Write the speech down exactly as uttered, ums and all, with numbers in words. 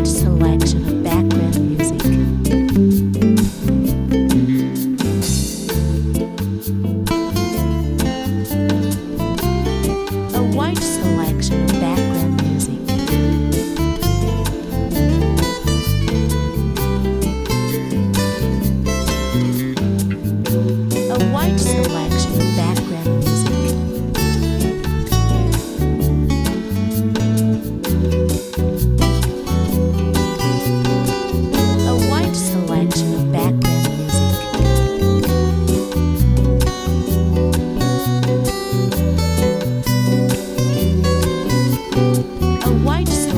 wide selection of background music. A wide selection of background music. A wide selection of background music. A wide selection of background music. A wide